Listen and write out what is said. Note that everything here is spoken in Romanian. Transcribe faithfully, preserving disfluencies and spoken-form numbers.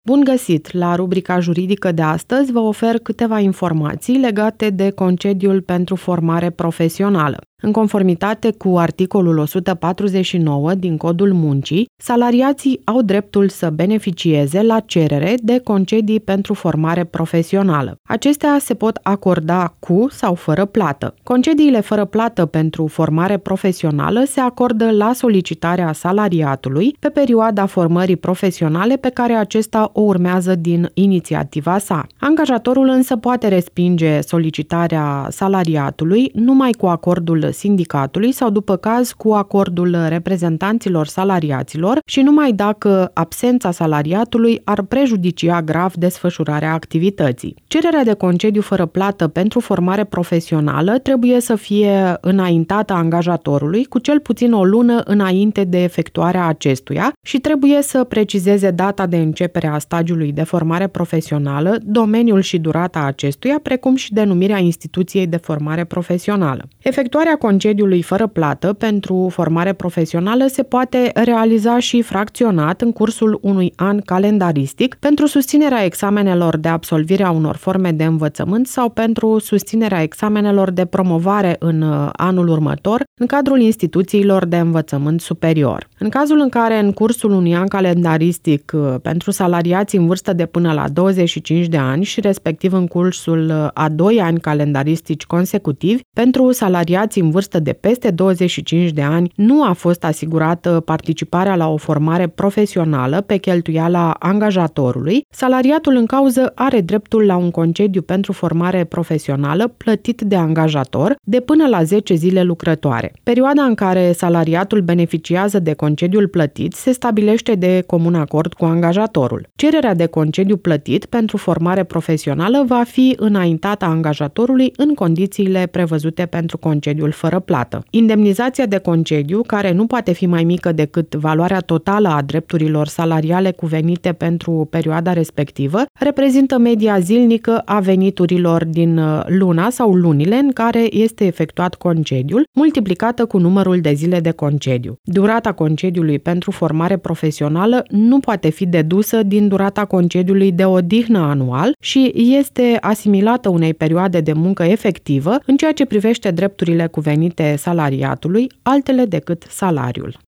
Bun găsit! La rubrica juridică de astăzi vă ofer câteva informații legate de concediul pentru formare profesională. În conformitate cu articolul o sută patruzeci și nouă din Codul Muncii, salariații au dreptul să beneficieze la cerere de concedii pentru formare profesională. Acestea se pot acorda cu sau fără plată. Concediile fără plată pentru formare profesională se acordă la solicitarea salariatului pe perioada formării profesionale pe care acesta o urmează din inițiativa sa. Angajatorul însă poate respinge solicitarea salariatului numai cu acordul sindicatului sau, după caz, cu acordul reprezentanților salariaților și numai dacă absența salariatului ar prejudicia grav desfășurarea activității. Cererea de concediu fără plată pentru formare profesională trebuie să fie înaintată angajatorului cu cel puțin o lună înainte de efectuarea acestuia și trebuie să precizeze data de începere a stagiului de formare profesională, domeniul și durata acestuia, precum și denumirea instituției de formare profesională. Efectuarea concediului fără plată pentru formare profesională se poate realiza și fracționat în cursul unui an calendaristic pentru susținerea examenelor de absolvire a unor forme de învățământ sau pentru susținerea examenelor de promovare în anul următor în cadrul instituțiilor de învățământ superior. În cazul în care în cursul unui an calendaristic pentru salariații în vârstă de până la douăzeci și cinci de ani și respectiv în cursul a doi ani calendaristici consecutivi, pentru salariații în vârstă de peste douăzeci și cinci de ani nu a fost asigurată participarea la o formare profesională pe cheltuiala angajatorului, salariatul în cauză are dreptul la un concediu pentru formare profesională plătit de angajator de până la zece zile lucrătoare. Perioada în care salariatul beneficiază de concediul plătit se stabilește de comun acord cu angajatorul. Cererea de concediu plătit pentru formare profesională va fi înaintată angajatorului în condițiile prevăzute pentru concediul fără plată. Indemnizația de concediu, care nu poate fi mai mică decât valoarea totală a drepturilor salariale cuvenite pentru perioada respectivă, reprezintă media zilnică a veniturilor din luna sau lunile în care este efectuat concediul, multiplicată cu numărul de zile de concediu. Durata concediului pentru formare profesională nu poate fi dedusă din durata concediului de odihnă anual și este asimilată unei perioade de muncă efectivă în ceea ce privește drepturile cuvenite salariatului, altele decât salariul.